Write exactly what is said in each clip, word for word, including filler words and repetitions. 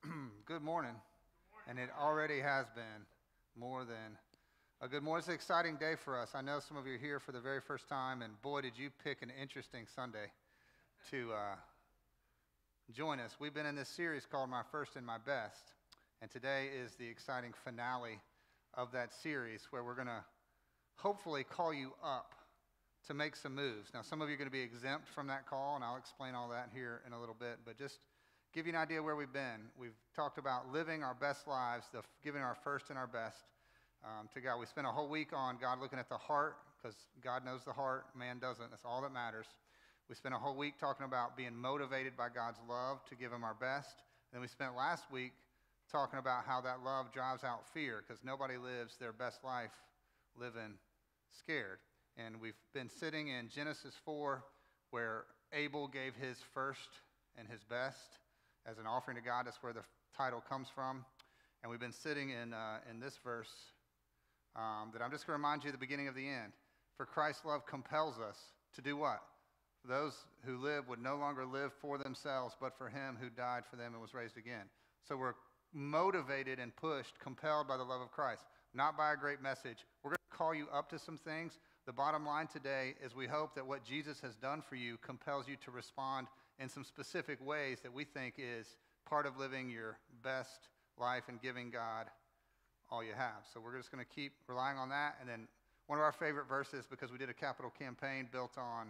Good morning. And it already has been more than a good morning. It's an exciting day for us. I know some of you are here for the very first time, and boy, did you pick an interesting Sunday to uh, join us. We've been in this series called My First and My Best, and today is the exciting finale of that series where we're going to hopefully call you up to make some moves. Now, some of you are going to be exempt from that call, and I'll explain all that here in a little bit, but just give you an idea where we've been. We've talked about living our best lives, the, giving our first and our best um, to God. We spent a whole week on God looking at the heart, because God knows the heart, man doesn't. That's all that matters. We spent a whole week talking about being motivated by God's love to give him our best. And then we spent last week talking about how that love drives out fear, because nobody lives their best life living scared. And we've been sitting in Genesis four, where Abel gave his first and his best as an offering to God. That's where the title comes from. And we've been sitting in uh, in this verse um, that I'm just going to remind you the beginning of the end. For Christ's love compels us to do what? Those who live would no longer live for themselves, but for him who died for them and was raised again. So we're motivated and pushed, compelled by the love of Christ, not by a great message. We're going to call you up to some things. The bottom line today is we hope that what Jesus has done for you compels you to respond in some specific ways that we think is part of living your best life and giving God all you have. So we're just going to keep relying on that. And then one of our favorite verses, because we did a capital campaign built on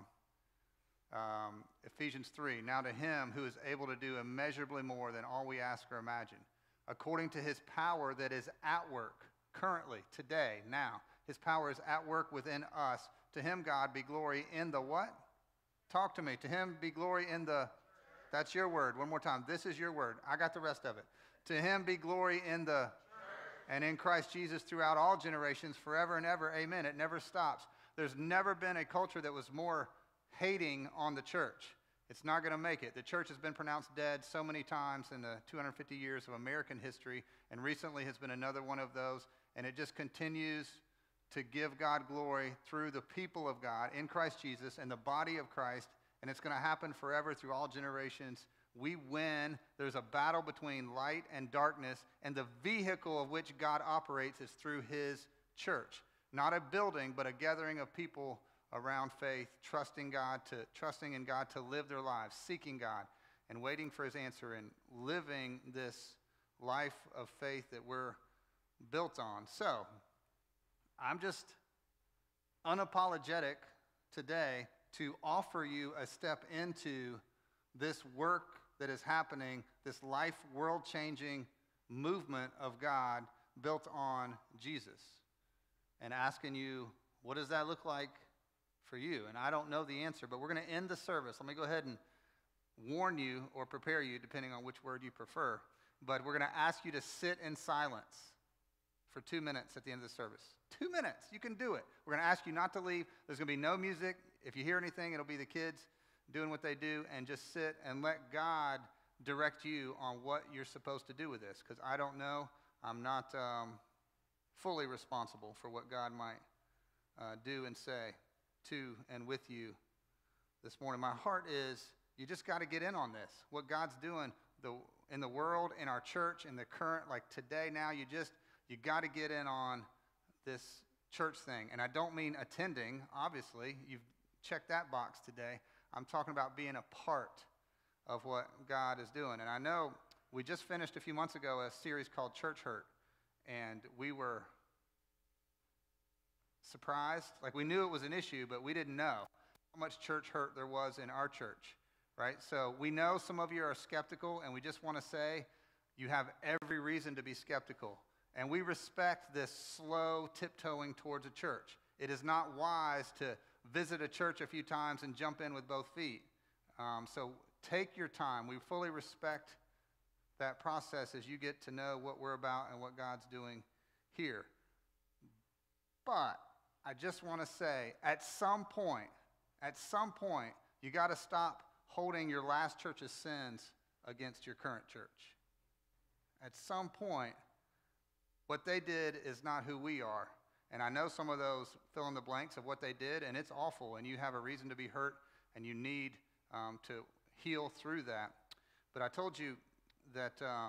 um, Ephesians three. Now to him who is able to do immeasurably more than all we ask or imagine, according to his power that is at work currently, today, now. His power is at work within us. To him, God, be glory in the what? Talk to me. To him be glory in the, that's your word. One more time. This is your word. I got the rest of it. To him be glory in the, and in Christ Jesus throughout all generations, forever and ever. Amen. It never stops. There's never been a culture that was more hating on the church. It's not going to make it. The church has been pronounced dead so many times in the two hundred fifty years of American history, and recently has been another one of those, and it just continues to give God glory through the people of God in Christ Jesus and the body of Christ, and it's going to happen forever through all generations. We win. There's a battle between light and darkness, and the vehicle of which God operates is through his church. Not a building, but a gathering of people around faith, trusting God to trusting in God to live their lives, seeking God and waiting for his answer, and living this life of faith that we're built on. So I'm just unapologetic today to offer you a step into this work that is happening, this life, world-changing movement of God built on Jesus, and asking you, what does that look like for you? And I don't know the answer, but we're going to end the service. Let me go ahead and warn you or prepare you, depending on which word you prefer, but we're going to ask you to sit in silence for two minutes at the end of the service. Two minutes. You can do it. We're going to ask you not to leave. There's going to be no music. If you hear anything, it'll be the kids doing what they do, and just sit and let God direct you on what you're supposed to do with this, because I don't know. I'm not um, fully responsible for what God might uh, do and say to and with you this morning. My heart is you just got to get in on this. What God's doing the, in the world, in our church, in the current, like today, now, you just, you got to get in on this church thing. And I don't mean attending, obviously. You've checked that box today. I'm talking about being a part of what God is doing. And I know we just finished a few months ago a series called Church Hurt. And we were surprised. Like, we knew it was an issue, but we didn't know how much church hurt there was in our church, right? So we know some of you are skeptical, and we just want to say you have every reason to be skeptical. And we respect this slow tiptoeing towards a church. It is not wise to visit a church a few times and jump in with both feet. Um, so take your time. We fully respect that process as you get to know what we're about and what God's doing here. But I just want to say, at some point, at some point, you got to stop holding your last church's sins against your current church. At some point, what they did is not who we are. And I know some of those fill in the blanks of what they did, and it's awful, and you have a reason to be hurt, and you need um, to heal through that. But I told you that um,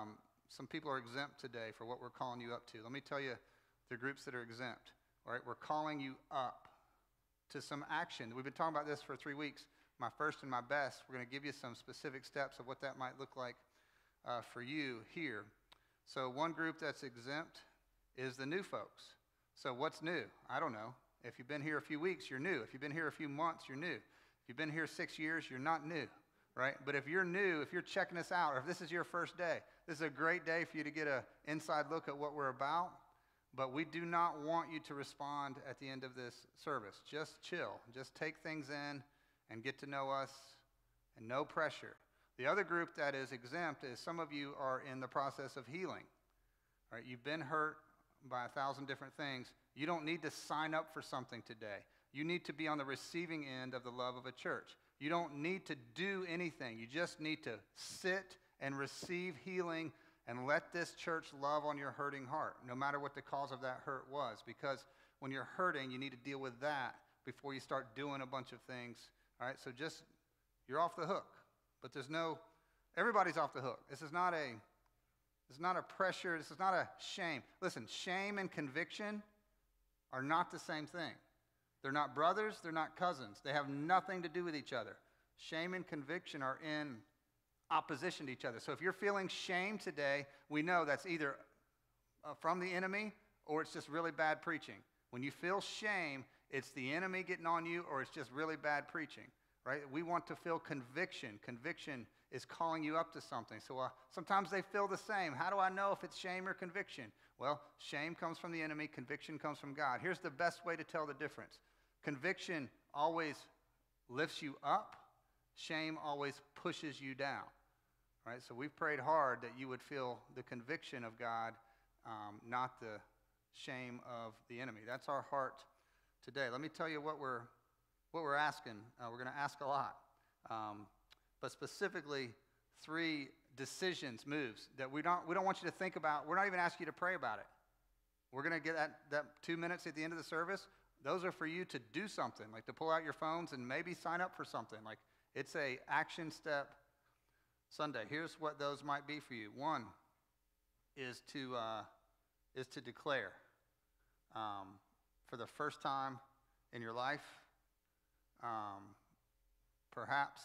some people are exempt today for what we're calling you up to. Let me tell you the groups that are exempt. All right, we're calling you up to some action. We've been talking about this for three weeks. My first and my best. We're going to give you some specific steps of what that might look like uh, for you here. So one group that's exempt is the new folks. So what's new? I don't know. If you've been here a few weeks, you're new. If you've been here a few months, you're new. If you've been here six years, you're not new, right? But if you're new, if you're checking us out, or if this is your first day, this is a great day for you to get an inside look at what we're about. But we do not want you to respond at the end of this service. Just chill. Just take things in and get to know us, and no pressure. The other group that is exempt is some of you are in the process of healing. Right? You've been hurt by a thousand different things. You don't need to sign up for something today. You need to be on the receiving end of the love of a church. You don't need to do anything. You just need to sit and receive healing and let this church love on your hurting heart, no matter what the cause of that hurt was. Because when you're hurting, you need to deal with that before you start doing a bunch of things. All right, so just, you're off the hook. But there's no, everybody's off the hook. This is not a, this is not a pressure. This is not a shame. Listen, shame and conviction are not the same thing. They're not brothers. They're not cousins. They have nothing to do with each other. Shame and conviction are in opposition to each other. So if you're feeling shame today, we know that's either uh, from the enemy or it's just really bad preaching. When you feel shame, it's the enemy getting on you or it's just really bad preaching, right? We want to feel conviction. Conviction is calling you up to something. So uh, sometimes they feel the same. How do I know if it's shame or conviction? Well, shame comes from the enemy. Conviction comes from God. Here's the best way to tell the difference. Conviction always lifts you up. Shame always pushes you down. Right? So we've prayed hard that you would feel the conviction of God, um, not the shame of the enemy. That's our heart today. Let me tell you what we're what we're asking. Uh, we're going to ask a lot, um, but specifically three decisions, moves that we don't we don't want you to think about. We're not even asking you to pray about it. We're going to get that that two minutes at the end of the service. Those are for you to do something, like to pull out your phones and maybe sign up for something. Like it's a action step Sunday. Here's what those might be for you. One is to uh, is to declare um, for the first time in your life, um, perhaps,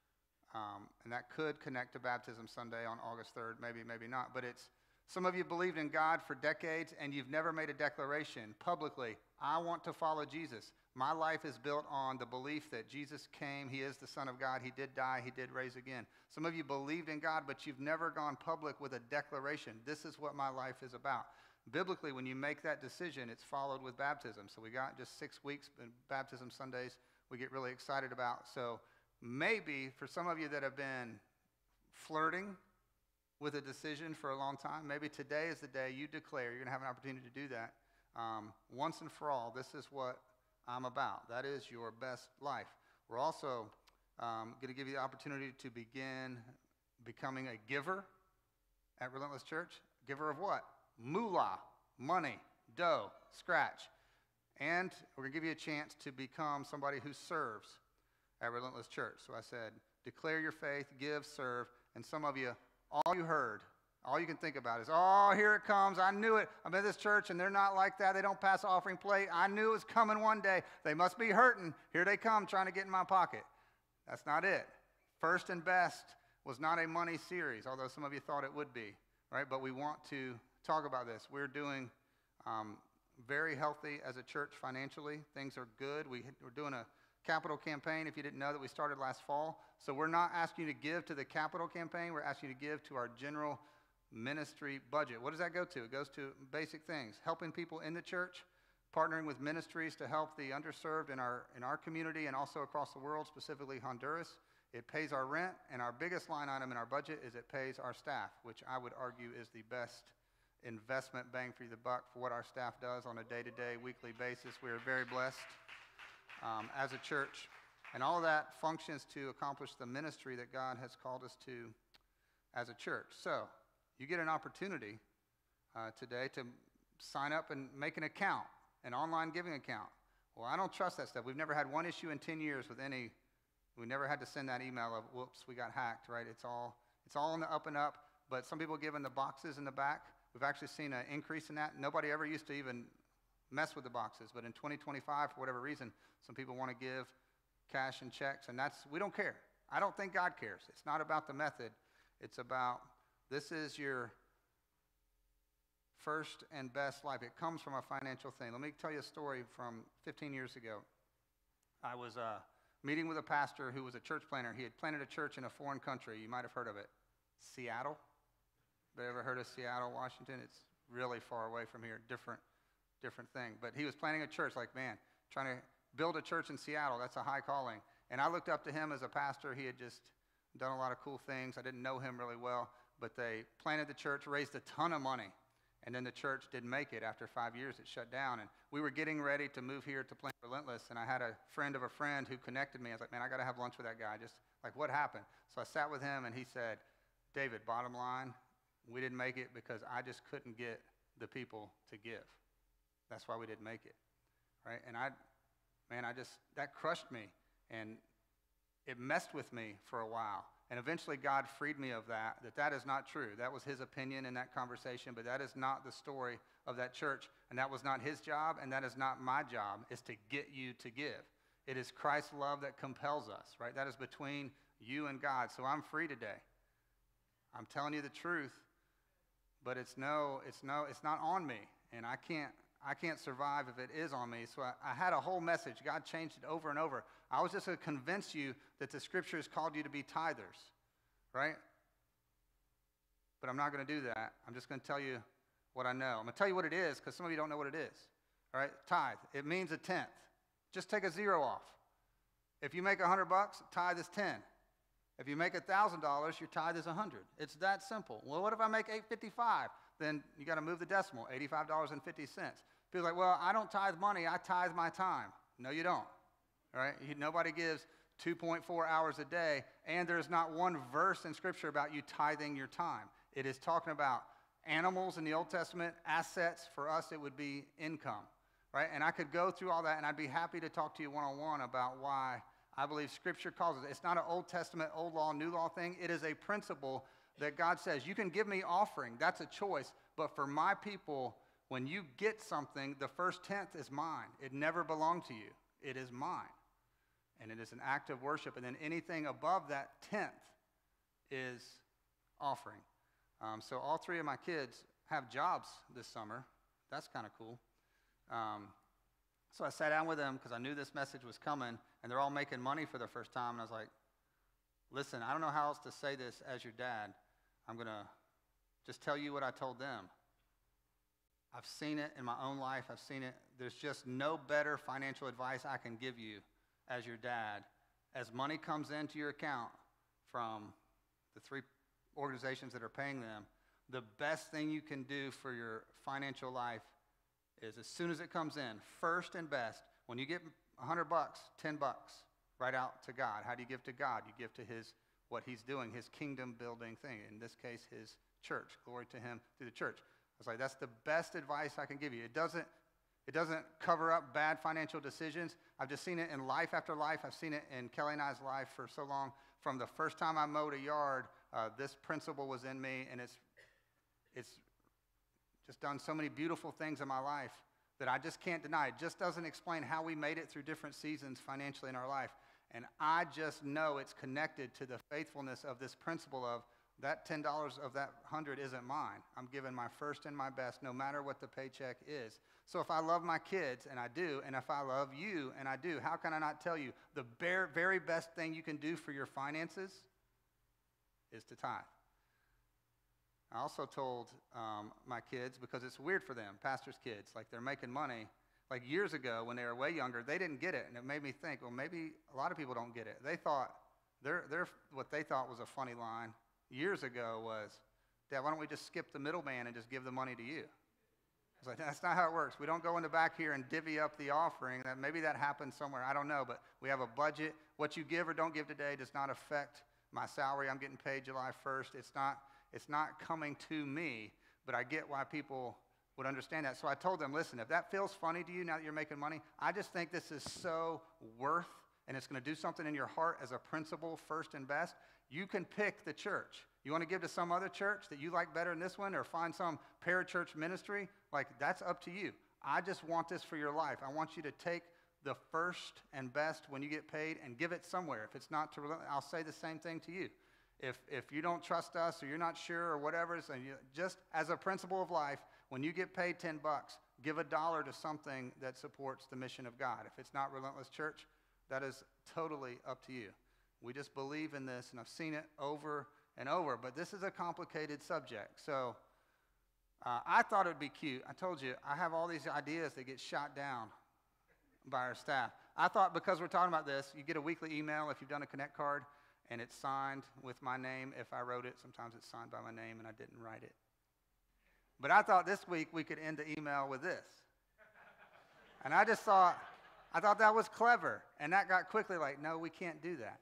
um, and that could connect to Baptism Sunday on August third, maybe, maybe not, but it's some of you believed in God for decades and you've never made a declaration publicly, I want to follow Jesus. My life is built on the belief that Jesus came, he is the Son of God, he did die, he did raise again. Some of you believed in God, but you've never gone public with a declaration. This is what my life is about. Biblically, when you make that decision, it's followed with baptism. So we got just six weeks, baptism Sundays, we get really excited about. So maybe for some of you that have been flirting with a decision for a long time, maybe today is the day you declare, you're going to have an opportunity to do that. Um, once and for all, this is what I'm about. That is your best life. We're also um, going to give you the opportunity to begin becoming a giver at Relentless Church. Giver of what? Moolah, money, dough, scratch. And we're going to give you a chance to become somebody who serves at Relentless Church. So I said, declare your faith, give, serve. And some of you, all you heard, all you can think about is, oh, here it comes. I knew it. I'm at this church, and they're not like that. They don't pass offering plate. I knew it was coming one day. They must be hurting. Here they come trying to get in my pocket. That's not it. First and Best was not a money series, although some of you thought it would be, right? But we want to talk about this. We're doing um, very healthy as a church financially. Things are good. We, we're doing a capital campaign, if you didn't know, that we started last fall. So we're not asking you to give to the capital campaign. We're asking you to give to our general ministry budget. What does that go to? It goes to basic things, helping people in the church, partnering with ministries to help the underserved in our in our community and also across the world, specifically Honduras. It pays our rent, and our biggest line item in our budget is it pays our staff, which I would argue is the best investment bang for the buck for what our staff does on a day-to-day, weekly basis. We are very blessed um, as a church. And all of that functions to accomplish the ministry that God has called us to as a church. So you get an opportunity uh, today to sign up and make an account, an online giving account. Well, I don't trust that stuff. We've never had one issue in ten years with any, we never had to send that email of, whoops, we got hacked, right? It's all, it's all on the up and up. but some people give in the boxes in the back. We've actually seen an increase in that. Nobody ever used to even mess with the boxes, but in twenty twenty-five, for whatever reason, some people want to give cash and checks, and that's, we don't care. I don't think God cares. It's not about the method. It's about, this is your first and best life. It comes from a financial thing. Let me tell you a story from fifteen years ago. I was uh, meeting with a pastor who was a church planner. He had planted a church in a foreign country. You might have heard of it. Seattle. Have you ever heard of Seattle, Washington? It's really far away from here. Different, different thing. But he was planning a church, like, man, trying to build a church in Seattle. That's a high calling. And I looked up to him as a pastor. He had just done a lot of cool things. I didn't know him really well, but they planted the church, raised a ton of money. And then the church didn't make it. After five years, it shut down. And we were getting ready to move here to Plant Relentless, and I had a friend of a friend who connected me. I was like, man, I got to have lunch with that guy. Just like, what happened? So I sat with him, and he said, David, bottom line, we didn't make it because I just couldn't get the people to give. That's why we didn't make it, right? And I, man, I just, that crushed me, and it messed with me for a while. And eventually God freed me of that, that that is not true. That was his opinion in that conversation, but that is not the story of that church, and that was not his job, and that is not my job, is to get you to give. It is Christ's love that compels us, right? That is between you and God. So I'm free today. I'm telling you the truth, but it's no, it's no, it's not on me, and I can't, I can't survive if it is on me. So I, I had a whole message. God changed it over and over. I was just going to convince you that the Scriptures called you to be tithers, right? But I'm not going to do that. I'm just going to tell you what I know. I'm going to tell you what it is because some of you don't know what it is, all right? Tithe. It means a tenth. Just take a zero off. If you make a hundred bucks, tithe is ten. If you make a thousand dollars, your tithe is a hundred. It's that simple. Well, what if I make eight fifty-five? Then you got to move the decimal, eighty-five dollars and fifty cents. People are like, well, I don't tithe money. I tithe my time. No, you don't. All right? You, nobody gives two point four hours a day, and there's not one verse in Scripture about you tithing your time. It is talking about animals in the Old Testament, assets. For us, it would be income, right? And I could go through all that, and I'd be happy to talk to you one-on-one about why I believe Scripture calls it. It's not an Old Testament, Old Law, New Law thing. It is a principle that God says, you can give me offering. That's a choice. But for my people, when you get something, the first tenth is mine. It never belonged to you. It is mine. And it is an act of worship. And then anything above that tenth is offering. Um, so all three of my kids have jobs this summer. That's kind of cool. Um, so I sat down with them because I knew this message was coming, and they're all making money for the first time. And I was like, listen, I don't know how else to say this as your dad. I'm going to just tell you what I told them. I've seen it in my own life. I've seen it. There's just no better financial advice I can give you as your dad. As money comes into your account from the three organizations that are paying them, the best thing you can do for your financial life is as soon as it comes in, first and best, when you get a hundred bucks, ten bucks, right out to God. How do you give to God? You give to his, what he's doing, his kingdom building thing. In this case, his church. Glory to him through the church. I was like, that's the best advice I can give you. It doesn't, it doesn't cover up bad financial decisions. I've just seen it in life after life. I've seen it in Kelly and I's life for so long. From the first time I mowed a yard, uh, this principle was in me, and it's, it's just done so many beautiful things in my life that I just can't deny. It just doesn't explain how we made it through different seasons financially in our life. And I just know it's connected to the faithfulness of this principle of that ten dollars of that one hundred isn't mine. I'm giving my first and my best no matter what the paycheck is. So if I love my kids, and I do, and if I love you, and I do, how can I not tell you the bare, very best thing you can do for your finances is to tithe? I also told um, my kids, because it's weird for them, pastors' kids, like they're making money. Like years ago when they were way younger, they didn't get it, and it made me think, well, maybe a lot of people don't get it. They thought, their, their, what they thought was a funny line years ago was, Dad, why don't we just skip the middleman and just give the money to you? I was like, that's not how it works. We don't go in the back here and divvy up the offering. That maybe that happens somewhere. I don't know, but we have a budget. What you give or don't give today does not affect my salary. I'm getting paid July first. It's not, it's not coming to me, but I get why people would understand that. So I told them, listen, if that feels funny to you now that you're making money, I just think this is so worth and it's going to do something in your heart as a principle first and best, you can pick the church. You want to give to some other church that you like better than this one, or find some parachurch ministry? Like, that's up to you. I just want this for your life. I want you to take the first and best when you get paid and give it somewhere. If it's not to, I'll say the same thing to you. If if you don't trust us or you're not sure or whatever, so you, just as a principle of life, when you get paid ten bucks, give a dollar to something that supports the mission of God. If it's not Relentless Church, that is totally up to you. We just believe in this, and I've seen it over and over, but this is a complicated subject. So uh, I thought it would be cute. I told you, I have all these ideas that get shot down by our staff. I thought because we're talking about this, you get a weekly email if you've done a Connect card, and it's signed with my name if I wrote it. Sometimes it's signed by my name and I didn't write it. But I thought this week we could end the email with this. And I just thought, I thought that was clever. And that got quickly like, no, we can't do that.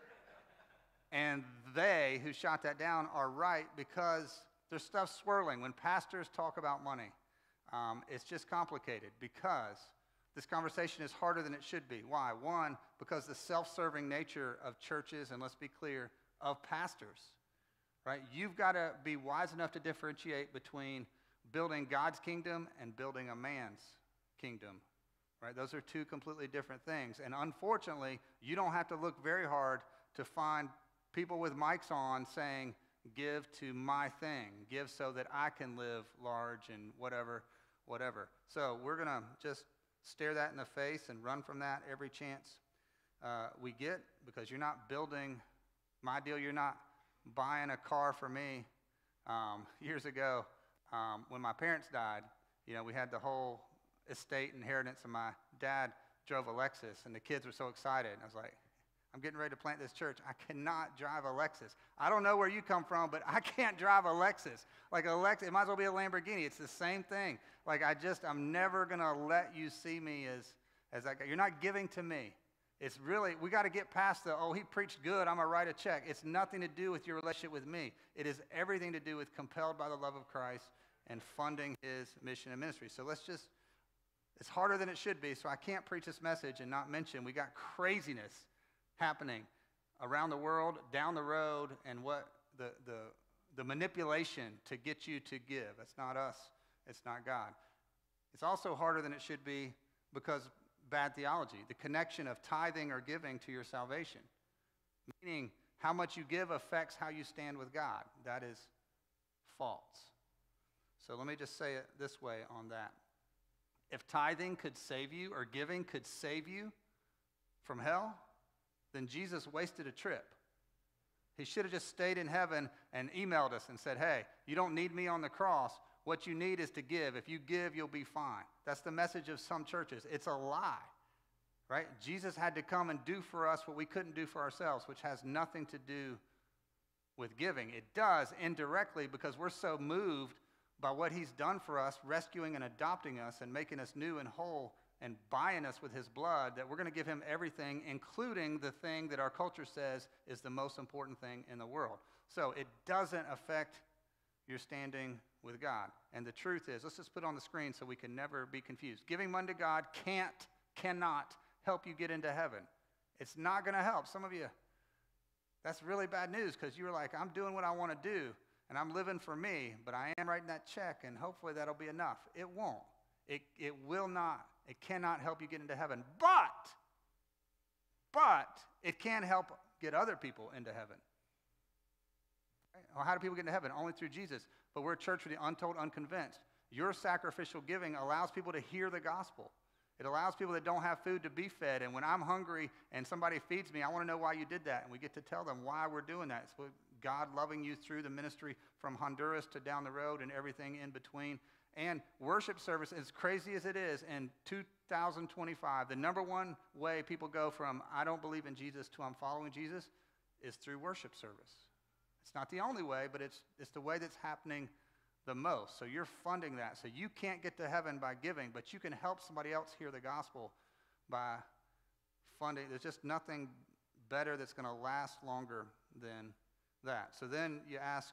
And they who shot that down are right, because there's stuff swirling. When pastors talk about money, um, it's just complicated, because this conversation is harder than it should be. Why? One, because the self-serving nature of churches, and let's be clear, of pastors, right? You've got to be wise enough to differentiate between building God's kingdom and building a man's kingdom, right? Those are two completely different things. And unfortunately, you don't have to look very hard to find people with mics on saying, give to my thing, give so that I can live large and whatever, whatever. So we're going to just stare that in the face and run from that every chance uh, we get, because you're not building my deal. You're not buying a car for me. Um, years ago, um, when my parents died, you know, we had the whole estate inheritance, and my dad drove a Lexus, and the kids were so excited. And I was like, I'm getting ready to plant this church. I cannot drive a Lexus. I don't know where you come from, but I can't drive a Lexus. Like a Lexus, it might as well be a Lamborghini. It's the same thing. Like I just, I'm never going to let you see me as, as that guy. You're not giving to me. It's really, we got to get past the, oh, he preached good, I'm going to write a check. It's nothing to do with your relationship with me. It is everything to do with compelled by the love of Christ and funding his mission and ministry. So let's just, it's harder than it should be, so I can't preach this message and not mention we got craziness happening around the world, down the road, and what the, the, the manipulation to get you to give. It's not us. It's not God. It's also harder than it should be because bad theology, the connection of tithing or giving to your salvation, meaning how much you give affects how you stand with God. That is false. So let me just say it this way on that. If tithing could save you, or giving could save you from hell, then Jesus wasted a trip. He should have just stayed in heaven and emailed us and said, hey, you don't need me on the cross. What you need is to give. If you give, you'll be fine. That's the message of some churches. It's a lie, right? Jesus had to come and do for us what we couldn't do for ourselves, which has nothing to do with giving. It does indirectly, because we're so moved by what he's done for us, rescuing and adopting us and making us new and whole and buying us with his blood, that we're going to give him everything, including the thing that our culture says is the most important thing in the world. So it doesn't affect your standing with God. And the truth is, let's just put it on the screen so we can never be confused. Giving money to God can't, cannot help you get into heaven. It's not going to help. Some of you, that's really bad news, because you're like, I'm doing what I want to do, and I'm living for me, but I am writing that check, and hopefully that'll be enough. It won't. It, it will not. It cannot help you get into heaven. But, but it can help get other people into heaven. Well, how do people get into heaven? Only through Jesus. But we're a church for the untold, unconvinced. Your sacrificial giving allows people to hear the gospel. It allows people that don't have food to be fed. And when I'm hungry and somebody feeds me, I want to know why you did that. And we get to tell them why we're doing that. It's God loving you through the ministry from Honduras to down the road and everything in between. And worship service, as crazy as it is, in two thousand twenty-five, the number one way people go from I don't believe in Jesus to I'm following Jesus is through worship service. It's not the only way, but it's, it's the way that's happening the most. So you're funding that. So you can't get to heaven by giving, but you can help somebody else hear the gospel by funding. There's just nothing better that's going to last longer than that. So then you ask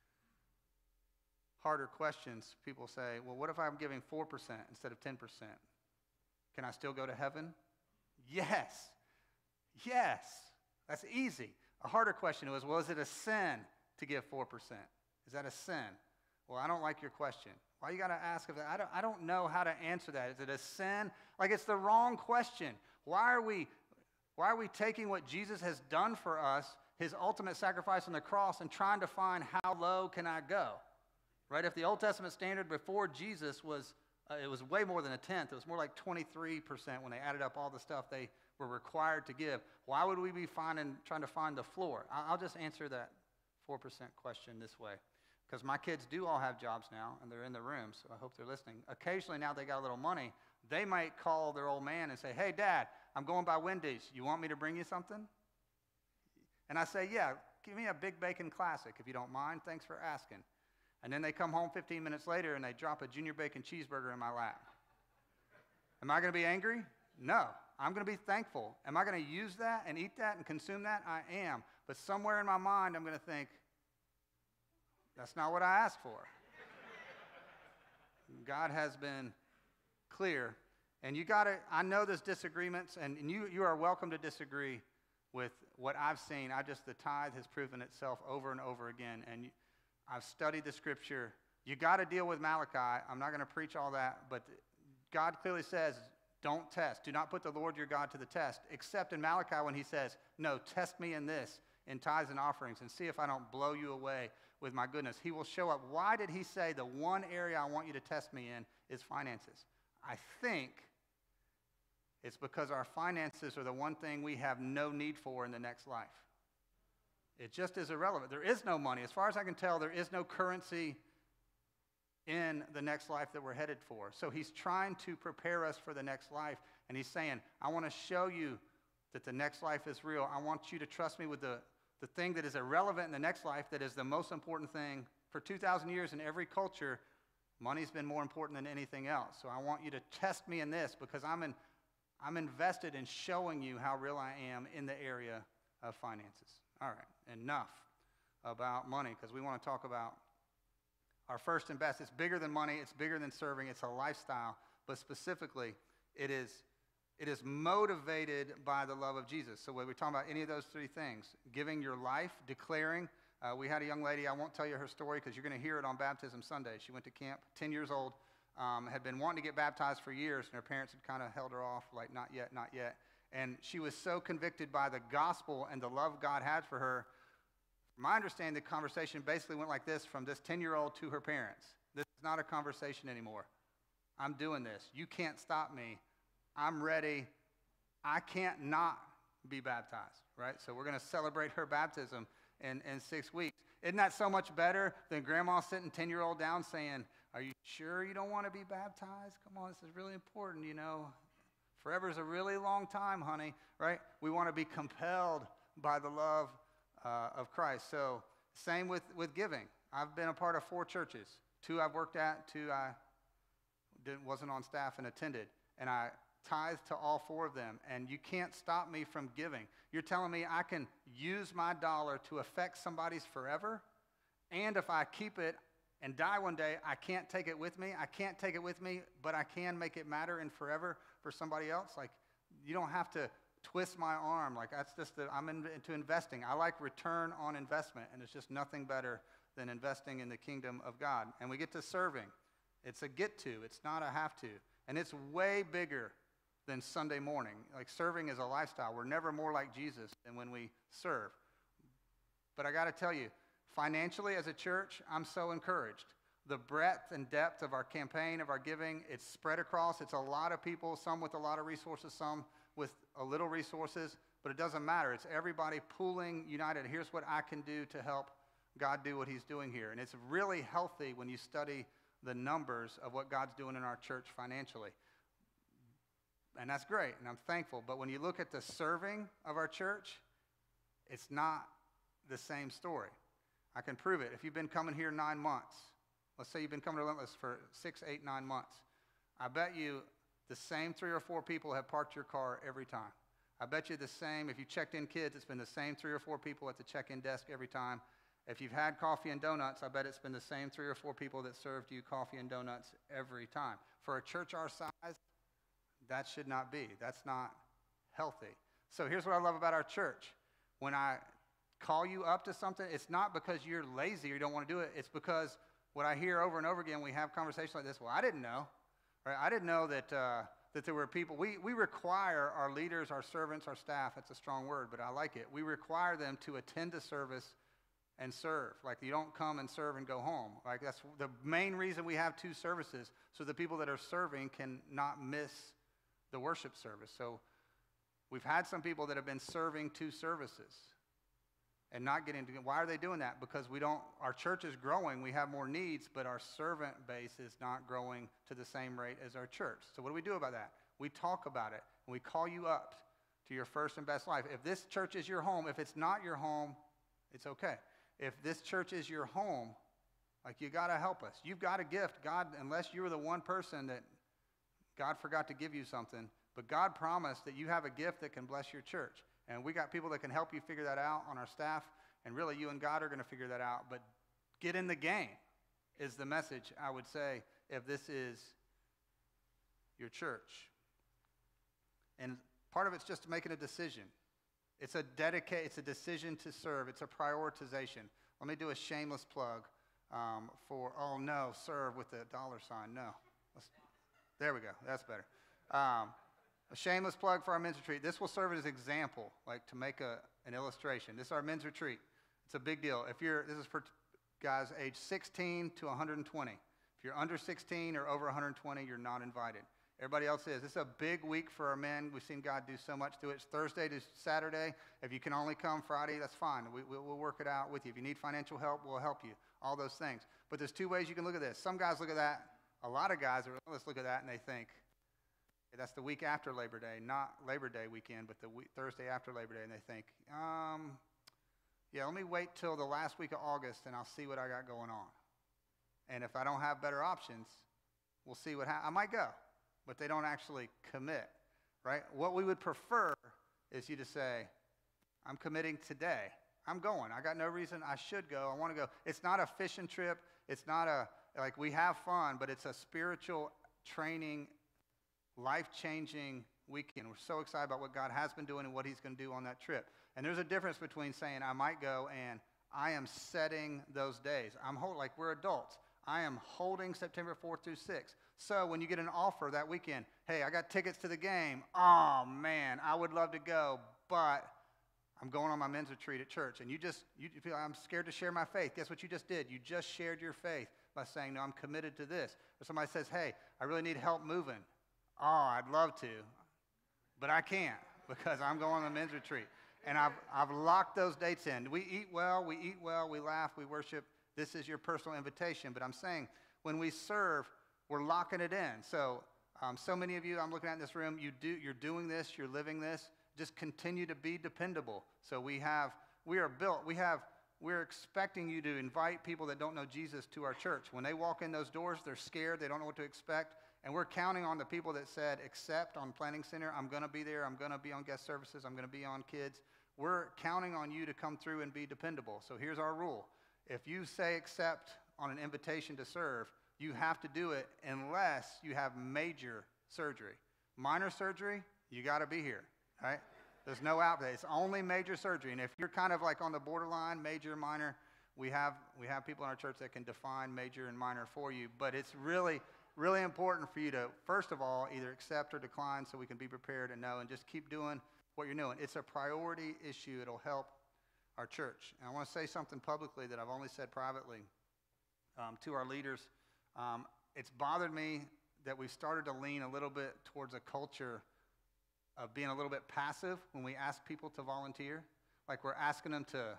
harder questions. People say, well, what if I'm giving four percent instead of ten percent? Can I still go to heaven? Yes. Yes. That's easy. A harder question was, well, is it a sin to give four percent? Is that a sin? Well, I don't like your question. Why you got to ask if that? I don't, I don't know how to answer that. Is it a sin? Like, it's the wrong question. Why are we, why are we taking what Jesus has done for us, his ultimate sacrifice on the cross, and trying to find how low can I go? Right? If the Old Testament standard before Jesus was, uh, it was way more than a tenth. It was more like twenty-three percent when they added up all the stuff they were required to give. Why would we be finding, trying to find the floor? I'll just answer that four percent question this way. Because my kids do all have jobs now, and they're in the room, so I hope they're listening. Occasionally, now they got a little money, they might call their old man and say, hey, Dad, I'm going by Wendy's. You want me to bring you something? And I say, yeah, give me a Big Bacon Classic, if you don't mind. Thanks for asking. And then they come home fifteen minutes later, and they drop a Junior Bacon cheeseburger in my lap. Am I going to be angry? No. I'm going to be thankful. Am I going to use that and eat that and consume that? I am. But somewhere in my mind, I'm going to think, that's not what I asked for. God has been clear. And you got to, I know there's disagreements, and, and you, you are welcome to disagree with what I've seen. I just, the tithe has proven itself over and over again. And you, I've studied the scripture. You got to deal with Malachi. I'm not going to preach all that, but God clearly says, don't test. Do not put the Lord your God to the test, except in Malachi when he says, no, test me in this, in tithes and offerings, and see if I don't blow you away with my goodness. He will show up. Why did he say the one area I want you to test me in is finances? I think it's because our finances are the one thing we have no need for in the next life. It just is irrelevant. There is no money. As far as I can tell, there is no currency in the next life that we're headed for. So he's trying to prepare us for the next life, and he's saying, I want to show you that the next life is real. I want you to trust me with the The thing that is irrelevant in the next life, that is the most important thing. For two thousand years in every culture, money's been more important than anything else. So I want you to test me in this because I'm, in, I'm invested in showing you how real I am in the area of finances. All right, enough about money because we want to talk about our first and best. It's bigger than money. It's bigger than serving. It's a lifestyle. But specifically, it is It is motivated by the love of Jesus. So when we're talking about any of those three things, giving your life, declaring. Uh, we had a young lady, I won't tell you her story because you're going to hear it on Baptism Sunday. She went to camp, ten years old, um, had been wanting to get baptized for years, and her parents had kind of held her off, like, not yet, not yet. And she was so convicted by the gospel and the love God had for her. From my understanding, the conversation basically went like this from this ten-year-old to her parents. This is not a conversation anymore. I'm doing this. You can't stop me. I'm ready. I can't not be baptized, right? So we're going to celebrate her baptism in, in six weeks. Isn't that so much better than grandma sitting ten-year-old down saying, are you sure you don't want to be baptized? Come on, this is really important, you know. Forever is a really long time, honey, right? We want to be compelled by the love uh, of Christ. So same with, with giving. I've been a part of four churches. Two I've worked at, two I didn't, wasn't on staff and attended. And I tithe to all four of them, and you can't stop me from giving. You're telling me I can use my dollar to affect somebody's forever, and if I keep it and die one day, I can't take it with me. I can't take it with me, but I can make it matter in forever for somebody else. Like, you don't have to twist my arm. Like, that's just that I'm in, into investing. I like return on investment, and it's just nothing better than investing in the kingdom of God. And we get to serving. It's a get to. It's not a have to. And it's way bigger than Sunday morning. Like, serving is a lifestyle. We're never more like Jesus than when we serve. But I got to tell you, financially as a church, I'm so encouraged. The breadth and depth of our campaign, of our giving, it's spread across. It's a lot of people, some with a lot of resources, some with a little resources, but it doesn't matter. It's everybody pooling, united. Here's what I can do to help God do what he's doing here. And it's really healthy when you study the numbers of what God's doing in our church financially. And that's great, and I'm thankful. But when you look at the serving of our church, it's not the same story. I can prove it. If you've been coming here nine months, let's say you've been coming to Relentless for six, eight, nine months, I bet you the same three or four people have parked your car every time. I bet you the same, if you checked in kids, it's been the same three or four people at the check-in desk every time. If you've had coffee and donuts, I bet it's been the same three or four people that served you coffee and donuts every time. For a church our size, that should not be. That's not healthy. So here's what I love about our church. When I call you up to something, it's not because you're lazy or you don't want to do it. It's because what I hear over and over again, we have conversations like this. Well, I didn't know. Right? I didn't know that uh, that there were people. We, we require our leaders, our servants, our staff, that's a strong word, but I like it. We require them to attend a service and serve. Like, you don't come and serve and go home. Like, that's the main reason we have two services, so the people that are serving can not miss the worship service. So we've had some people that have been serving two services and not getting to. Why are they doing that? Because we don't, our church is growing, we have more needs, but our servant base is not growing to the same rate as our church. So what do we do about that? We talk about it, and we call you up to your first and best life. If this church is your home, if it's not your home, it's okay. If this church is your home, like, you got to help us. You've got a gift. God, unless you were the one person that God forgot to give you something, but God promised that you have a gift that can bless your church. And we got people that can help you figure that out on our staff, and really you and God are going to figure that out. But get in the game is the message, I would say, if this is your church. And part of it's just making a decision. It's a dedicate. It's a decision to serve. It's a prioritization. Let me do a shameless plug um, for, oh no, serve with the dollar sign. No. Let's, there we go. That's better. Um, A shameless plug for our men's retreat. This will serve as an example, like to make a, an illustration. This is our men's retreat. It's a big deal. If you're, this is for guys age sixteen to one hundred twenty. If you're under sixteen or over one hundred twenty, you're not invited. Everybody else is. This is a big week for our men. We've seen God do so much to it. It's Thursday to Saturday. If you can only come Friday, that's fine. We, we'll, we'll work it out with you. If you need financial help, we'll help you. All those things. But there's two ways you can look at this. Some guys look at that. A lot of guys, are, let's look at that, and they think, that's the week after Labor Day, not Labor Day weekend, but the week, Thursday after Labor Day, and they think, um, yeah, let me wait till the last week of August, and I'll see what I got going on. And if I don't have better options, we'll see what happens. I might go, but they don't actually commit, right? What we would prefer is you to say, I'm committing today. I'm going. I got no reason I should go. I want to go. It's not a fishing trip. It's not a, like, we have fun, but it's a spiritual training, life-changing weekend. We're so excited about what God has been doing and what he's going to do on that trip. And there's a difference between saying I might go and I am setting those days. I'm hold, like we're adults. I am holding September fourth through sixth. So when you get an offer that weekend, hey, I got tickets to the game. Oh, man, I would love to go, but I'm going on my men's retreat at church. And you just, you feel I'm scared to share my faith. Guess what you just did? You just shared your faith by saying, no, I'm committed to this. Or somebody says, hey, I really need help moving. Oh, I'd love to, but I can't because I'm going on the men's retreat. And I've, I've locked those dates in. We eat well, we eat well, we laugh, we worship. This is your personal invitation. But I'm saying when we serve, we're locking it in. So um, so many of you I'm looking at in this room, you do, you're doing this, you're living this. Just continue to be dependable. So we have, we are built, we have, we're expecting you to invite people that don't know Jesus to our church. When they walk in those doors, they're scared, they don't know what to expect. And we're counting on the people that said, accept on Planning Center, I'm going to be there, I'm going to be on guest services, I'm going to be on kids. We're counting on you to come through and be dependable. So here's our rule. If you say accept on an invitation to serve, you have to do it unless you have major surgery. Minor surgery, you got to be here, right? There's no out there. It's only major surgery. And if you're kind of like on the borderline, major, minor, we have, we have people in our church that can define major and minor for you. But it's really... really important for you to, first of all, either accept or decline so we can be prepared and know, and just keep doing what you're doing. It's a priority issue. It'll help our church. And I want to say something publicly that I've only said privately um, to our leaders. Um, it's bothered me that we've started to lean a little bit towards a culture of being a little bit passive when we ask people to volunteer. Like we're asking them to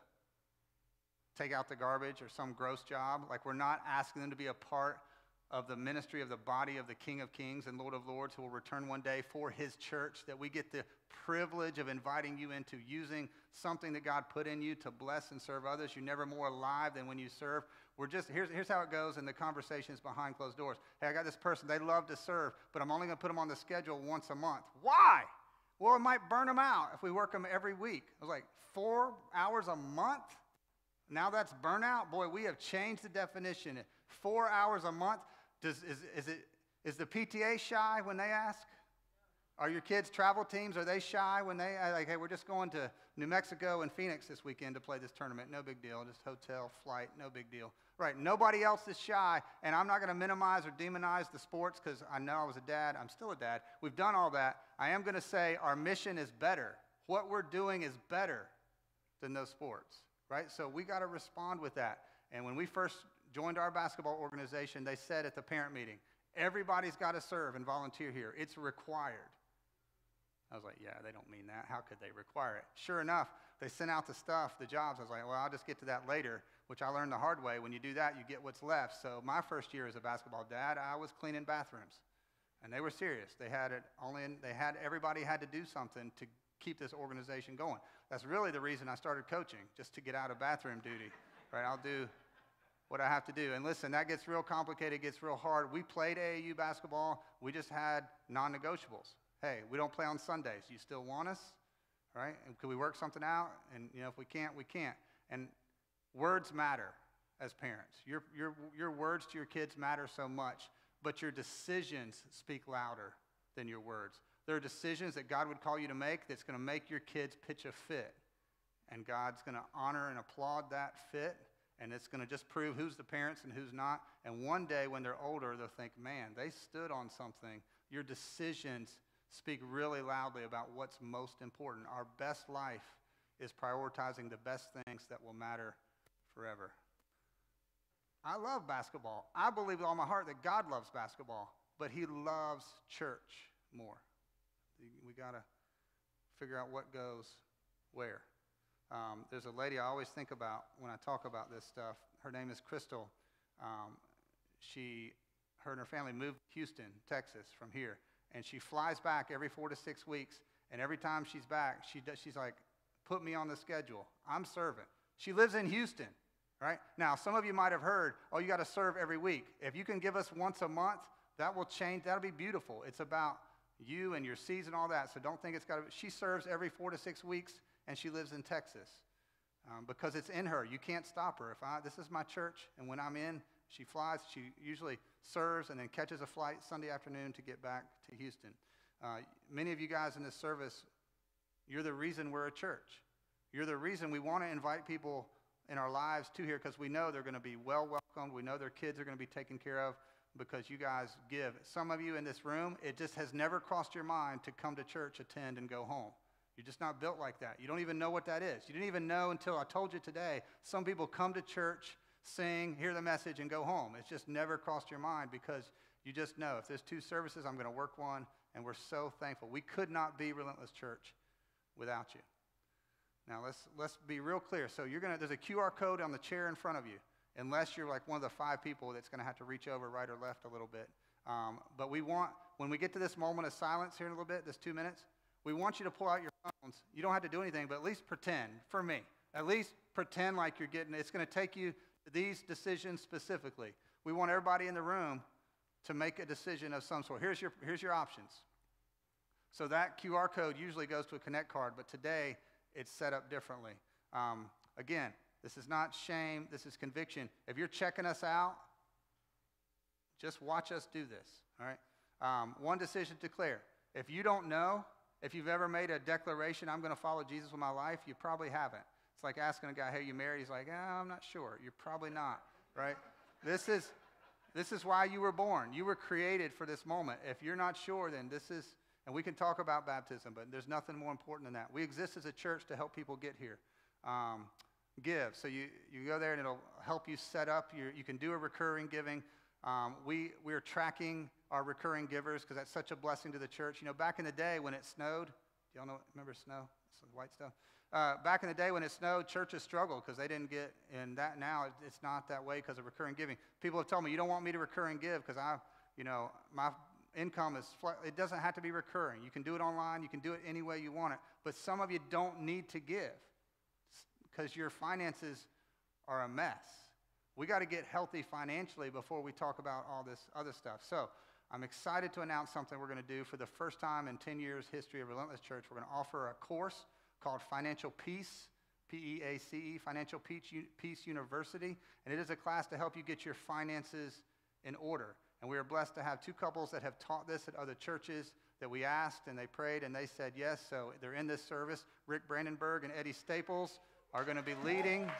take out the garbage or some gross job. Like we're not asking them to be a part of the ministry of the body of the King of Kings and Lord of Lords who will return one day for his church, that we get the privilege of inviting you into using something that God put in you to bless and serve others. You're never more alive than when you serve. We're just, here's, here's how it goes in the conversations behind closed doors. Hey, I got this person, they love to serve, but I'm only going to put them on the schedule once a month. Why? Well, it might burn them out if we work them every week. I was like, four hours a month? Now that's burnout? Boy, we have changed the definition. Four hours a month? Does, is, is, it, is the P T A shy when they ask? Are your kids travel teams? Are they shy when they, like, hey, we're just going to New Mexico and Phoenix this weekend to play this tournament? No big deal. Just hotel, flight, no big deal. Right, nobody else is shy, and I'm not going to minimize or demonize the sports because I know I was a dad. I'm still a dad. We've done all that. I am going to say our mission is better. What we're doing is better than those sports, right? So we got to respond with that. And when we first joined our basketball organization, they said at the parent meeting, everybody's got to serve and volunteer here. It's required. I was like, yeah, they don't mean that. How could they require it? Sure enough, they sent out the stuff, the jobs. I was like, well, I'll just get to that later, which I learned the hard way. When you do that, you get what's left. So my first year as a basketball dad, I was cleaning bathrooms. And they were serious. They had it only in, they had, everybody had to do something to keep this organization going. That's really the reason I started coaching, just to get out of bathroom duty, right? I'll do what I have to do. And listen, that gets real complicated, gets real hard. We played A A U basketball. We just had non-negotiables. Hey, we don't play on Sundays. You still want us, right? And could we work something out? And, you know, if we can't, we can't. And words matter as parents. Your, your, your words to your kids matter so much, but your decisions speak louder than your words. There are decisions that God would call you to make that's going to make your kids pitch a fit. And God's going to honor and applaud that fit, and it's going to just prove who's the parents and who's not. And one day when they're older, they'll think, man, they stood on something. Your decisions speak really loudly about what's most important. Our best life is prioritizing the best things that will matter forever. I love basketball. I believe with all my heart that God loves basketball, but he loves church more. We got to figure out what goes where. Um, there's a lady I always think about when I talk about this stuff. Her name is Crystal. Um, she, her and her family moved to Houston, Texas from here. And she flies back every four to six weeks, and every time she's back, she does, she's like, put me on the schedule. I'm serving. She lives in Houston, right? Now, some of you might have heard, oh, you got to serve every week. If you can give us once a month, that will change. That'll be beautiful. It's about you and your seeds and all that, so don't think it's got to be. She serves every four to six weeks, and she lives in Texas um, because it's in her. You can't stop her. If I, this is my church, and when I'm in, she flies. She usually serves and then catches a flight Sunday afternoon to get back to Houston. Uh, many of you guys in this service, you're the reason we're a church. You're the reason we want to invite people in our lives to here because we know they're going to be well welcomed. We know their kids are going to be taken care of because you guys give. Some of you in this room, it just has never crossed your mind to come to church, attend, and go home. You're just not built like that. You don't even know what that is. You didn't even know until I told you today. Some people come to church, sing, hear the message, and go home. It's just never crossed your mind because you just know if there's two services, I'm going to work one, and we're so thankful. We could not be Relentless Church without you. Now, let's let's be real clear. So you're gonna there's a Q R code on the chair in front of you, unless you're like one of the five people that's going to have to reach over right or left a little bit. Um, but we want, when we get to this moment of silence here in a little bit, this two minutes, we want you to pull out your phones. You don't have to do anything, but at least pretend, for me, at least pretend like you're getting, it's going to take you these decisions specifically. We want everybody in the room to make a decision of some sort. Here's your, here's your options. So that Q R code usually goes to a Connect card, but today it's set up differently. Um, again, this is not shame. This is conviction. If you're checking us out, just watch us do this, all right? Um, one decision to declare. If you don't know, if you've ever made a declaration, I'm going to follow Jesus with my life, you probably haven't. It's like asking a guy, hey, you married? He's like, ah, I'm not sure. You're probably not, right? This is, this is why you were born. You were created for this moment. If you're not sure, then this is, and we can talk about baptism, but there's nothing more important than that. We exist as a church to help people get here. Um, give. So you, you go there, and it'll help you set up. Your, you can do a recurring giving. Um, we, we're tracking our recurring givers because that's such a blessing to the church. You know, back in the day when it snowed, do y'all know, remember snow? Some white stuff. Uh, back in the day when it snowed, churches struggled because they didn't get, and that now it, it's not that way because of recurring giving. People have told me, you don't want me to recurring give because I, you know, my income is, it doesn't have to be recurring. You can do it online. You can do it any way you want it. But some of you don't need to give because your finances are a mess. We got to get healthy financially before we talk about all this other stuff. So I'm excited to announce something we're going to do for the first time in ten years history of Relentless Church. We're going to offer a course called Financial Peace, P E A C E, Financial Peace University. And it is a class to help you get your finances in order. And we are blessed to have two couples that have taught this at other churches. that we asked, and they prayed, and they said yes. So they're in this service. Rick Brandenburg and Eddie Staples are going to be leading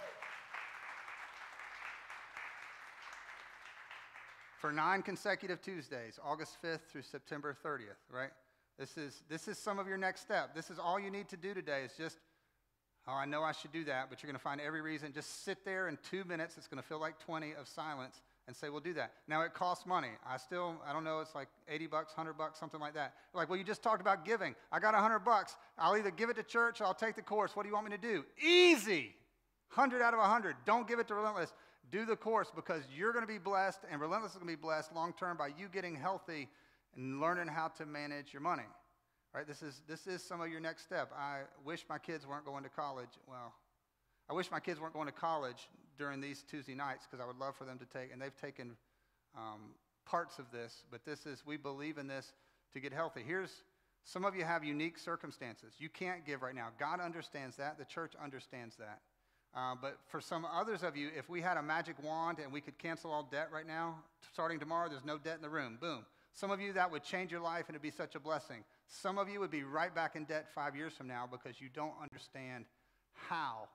for nine consecutive Tuesdays, August fifth through September thirtieth, right? This is, this is some of your next step. This is all you need to do today is just, oh, I know I should do that, but you're going to find every reason. Just sit there in two minutes. It's going to feel like twenty of silence and say, we'll do that. Now, it costs money. I still, I don't know, it's like eighty bucks, one hundred bucks, something like that. Like, well, you just talked about giving. I got one hundred bucks. I'll either give it to church or I'll take the course. What do you want me to do? Easy. one hundred out of one hundred. Don't give it to Relentless. Do the course because you're going to be blessed, and Relentless is going to be blessed long term by you getting healthy and learning how to manage your money. Right? This is, this is some of your next step. I wish my kids weren't going to college. Well, I wish my kids weren't going to college during these Tuesday nights because I would love for them to take, and they've taken um, parts of this, but this is, we believe in this to get healthy. Here's, some of you have unique circumstances. You can't give right now. God understands that. The church understands that. Uh, but for some others of you, if we had a magic wand and we could cancel all debt right now, starting tomorrow, there's no debt in the room. Boom. Some of you, that would change your life and it'd be such a blessing. Some of you would be right back in debt five years from now because you don't understand how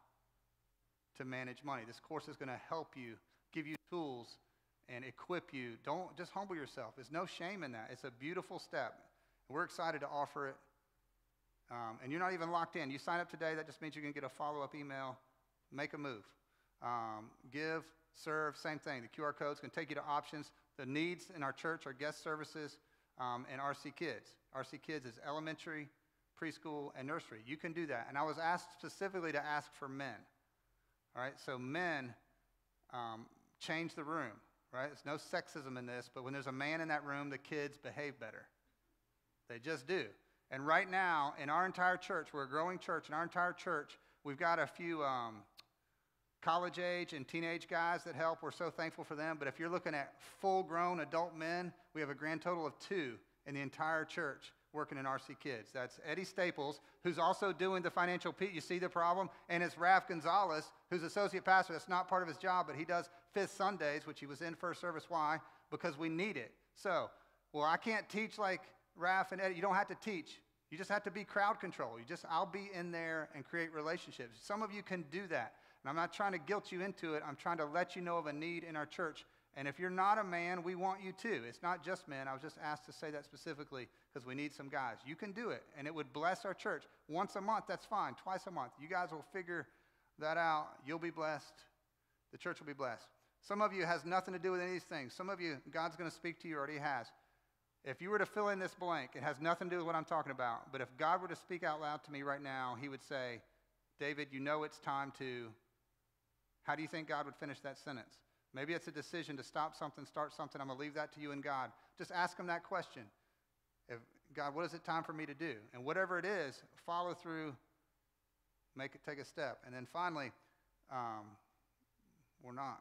to manage money. This course is going to help you, give you tools, and equip you. Don't just humble yourself. There's no shame in that. It's a beautiful step. We're excited to offer it. Um, and you're not even locked in. You sign up today, that just means you're going to get a follow-up email. Make a move. Um, give, serve, same thing. The Q R code's going to take you to options. The needs in our church are guest services um, and R C Kids. R C Kids is elementary, preschool, and nursery. You can do that. And I was asked specifically to ask for men. All right, so men um, change the room, right? There's no sexism in this, but when there's a man in that room, the kids behave better. They just do. And right now, in our entire church, we're a growing church, in our entire church, we've got a few um, college age and teenage guys that help. We're so thankful for them. But if you're looking at full-grown adult men, we have a grand total of two in the entire church working in R C Kids. That's Eddie Staples, who's also doing the financial piece. You see the problem? And it's Raph Gonzalez, who's associate pastor. That's not part of his job, but he does fifth Sundays, which he was in first service. Why? Because we need it. So, well, I can't teach like Raph and Eddie. You don't have to teach. You just have to be crowd control. You just, I'll be in there and create relationships. Some of you can do that. And I'm not trying to guilt you into it. I'm trying to let you know of a need in our church. And if you're not a man, we want you too. It's not just men. I was just asked to say that specifically because we need some guys. You can do it, and it would bless our church. Once a month, that's fine. Twice a month. You guys will figure that out. You'll be blessed. The church will be blessed. Some of you has nothing to do with any of these things. Some of you, God's going to speak to you, already has. If you were to fill in this blank, it has nothing to do with what I'm talking about. But if God were to speak out loud to me right now, he would say, David, you know it's time to... How do you think God would finish that sentence? Maybe it's a decision to stop something, start something. I'm going to leave that to you and God. Just ask him that question. If, God, what is it time for me to do? And whatever it is, follow through, make it, take a step. And then finally, um, or not.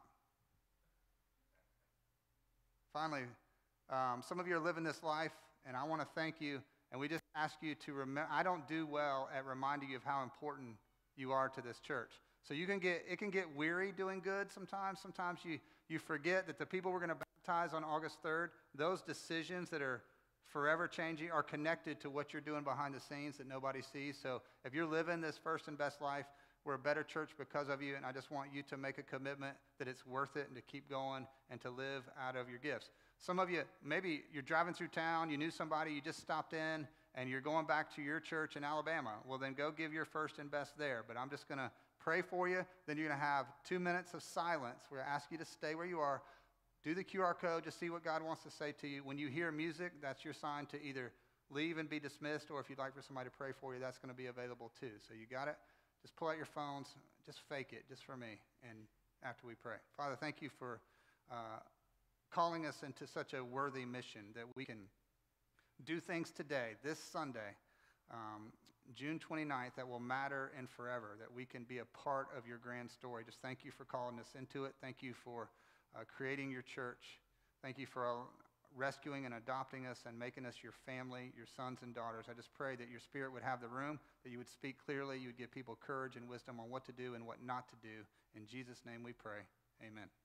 Finally, um, some of you are living this life, and I want to thank you. And we just ask you to remember, I don't do well at reminding you of how important you are to this church. So you can get, it can get weary doing good sometimes. Sometimes you, you forget that the people we're going to baptize on August third, those decisions that are forever changing are connected to what you're doing behind the scenes that nobody sees. So if you're living this first and best life, we're a better church because of you, and I just want you to make a commitment that it's worth it and to keep going and to live out of your gifts. Some of you, maybe you're driving through town, you knew somebody, you just stopped in, and you're going back to your church in Alabama. Well, then go give your first and best there. But I'm just going to pray for you. Then you're going to have two minutes of silence. We're going to ask you to stay where you are. Do the Q R code to see what God wants to say to you. When you hear music, that's your sign to either leave and be dismissed, or if you'd like for somebody to pray for you, that's going to be available too. So you got it? Just pull out your phones. Just fake it, just for me, and after we pray. Father, thank you for uh, calling us into such a worthy mission that we can do things today, this Sunday, um, June twenty-ninth, that will matter and forever, that we can be a part of your grand story. Just thank you for calling us into it. Thank you for uh, creating your church. Thank you for uh, rescuing and adopting us and making us your family, your sons and daughters. I just pray that your spirit would have the room, that you would speak clearly, you would give people courage and wisdom on what to do and what not to do. In Jesus' name we pray. Amen.